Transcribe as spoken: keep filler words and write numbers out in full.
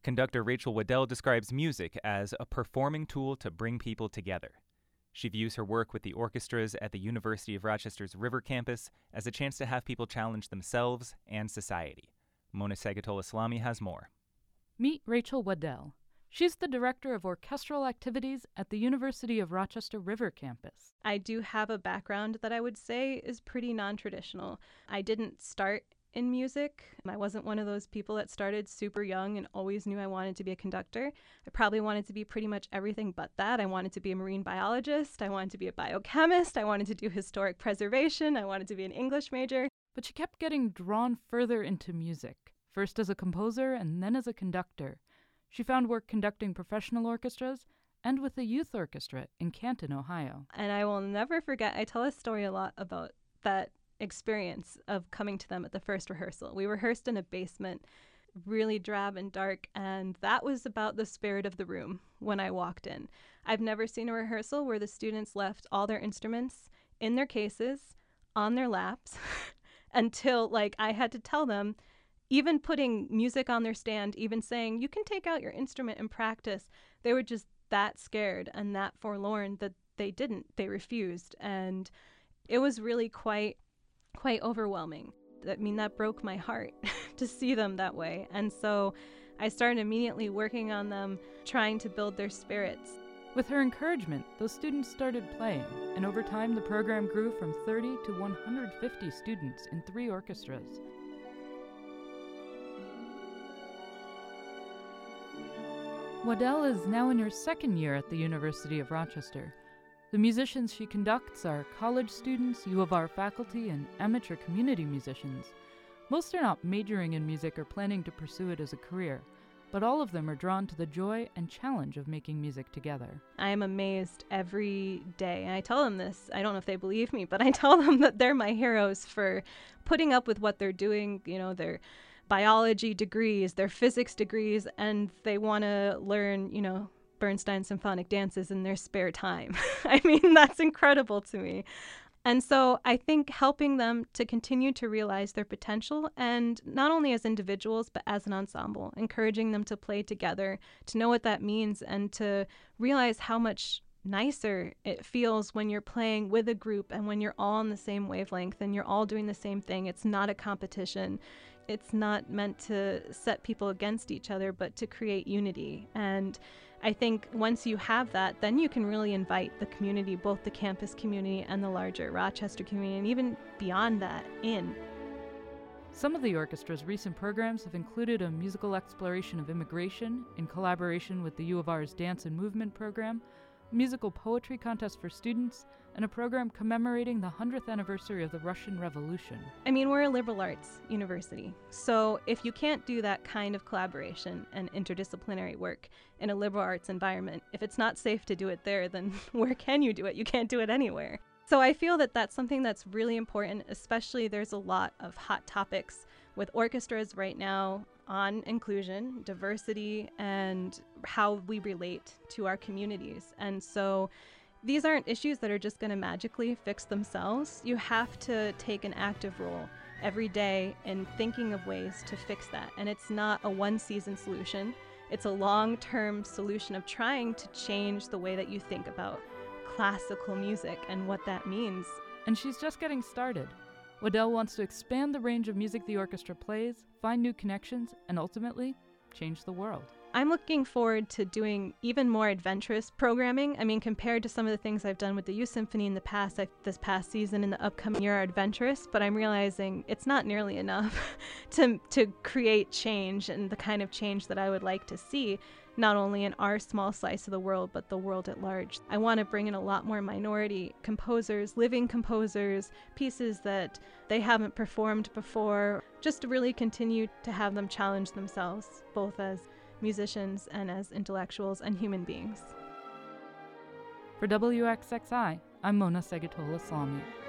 Conductor Rachel Waddell describes music as a performing tool to bring people together. She views her work with the orchestras at the University of Rochester's River campus as a chance to have people challenge themselves and society. Mona Segatola-Salami has more. Meet Rachel Waddell. She's the Director of Orchestral Activities at the University of Rochester River campus. I do have a background that I would say is pretty non-traditional. I didn't start in music. I wasn't one of those people that started super young and always knew I wanted to be a conductor. I probably wanted to be pretty much everything but that. I wanted to be a marine biologist. I wanted to be a biochemist. I wanted to do historic preservation. I wanted to be an English major. But she kept getting drawn further into music, first as a composer and then as a conductor. She found work conducting professional orchestras and with the youth orchestra in Canton, Ohio. And I will never forget, I tell a story a lot about that experience of coming to them at the first rehearsal. We rehearsed in a basement, really drab and dark, and that was about the spirit of the room when I walked in. I've never seen a rehearsal where the students left all their instruments in their cases, on their laps, until like I had to tell them, even putting music on their stand, even saying, you can take out your instrument and practice, they were just that scared and that forlorn that they didn't. They refused. And it was really quite quite overwhelming. I mean, that broke my heart to see them that way. And so I started immediately working on them, trying to build their spirits. With her encouragement, those students started playing, and over time the program grew from thirty to one hundred fifty students in three orchestras. Waddell is now in her second year at the University of Rochester. The musicians she conducts are college students, U of R faculty, and amateur community musicians. Most are not majoring in music or planning to pursue it as a career, but all of them are drawn to the joy and challenge of making music together. I am amazed every day, and I tell them this, I don't know if they believe me, but I tell them that they're my heroes for putting up with what they're doing, you know, their biology degrees, their physics degrees, and they want to learn, you know, Bernstein symphonic dances in their spare time. I mean, that's incredible to me. And so I think helping them to continue to realize their potential, and not only as individuals, but as an ensemble, encouraging them to play together, to know what that means, and to realize how much nicer it feels when you're playing with a group and when you're all on the same wavelength and you're all doing the same thing. It's not a competition. It's not meant to set people against each other, but to create unity. And I think once you have that, then you can really invite the community, both the campus community and the larger Rochester community, and even beyond that, in. Some of the orchestra's recent programs have included a musical exploration of immigration in collaboration with the U of R's Dance and Movement program, a musical poetry contest for students, and a program commemorating the hundredth anniversary of the Russian Revolution. I mean, we're a liberal arts university, so if you can't do that kind of collaboration and interdisciplinary work in a liberal arts environment, if it's not safe to do it there, then where can you do it? You can't do it anywhere. So I feel that that's something that's really important, especially there's a lot of hot topics with orchestras right now on inclusion, diversity, and how we relate to our communities. And so these aren't issues that are just going to magically fix themselves. You have to take an active role every day in thinking of ways to fix that. And it's not a one-season solution. It's a long-term solution of trying to change the way that you think about classical music and what that means. And she's just getting started. Waddell wants to expand the range of music the orchestra plays, find new connections, and ultimately change the world. I'm looking forward to doing even more adventurous programming. I mean, compared to some of the things I've done with the Youth Symphony in the past, I, this past season and the upcoming year are adventurous, but I'm realizing it's not nearly enough to, to create change and the kind of change that I would like to see, not only in our small slice of the world, but the world at large. I want to bring in a lot more minority composers, living composers, pieces that they haven't performed before, just to really continue to have them challenge themselves, both as musicians and as intellectuals and human beings. For W X X I, I'm Mona Segatola-Salami.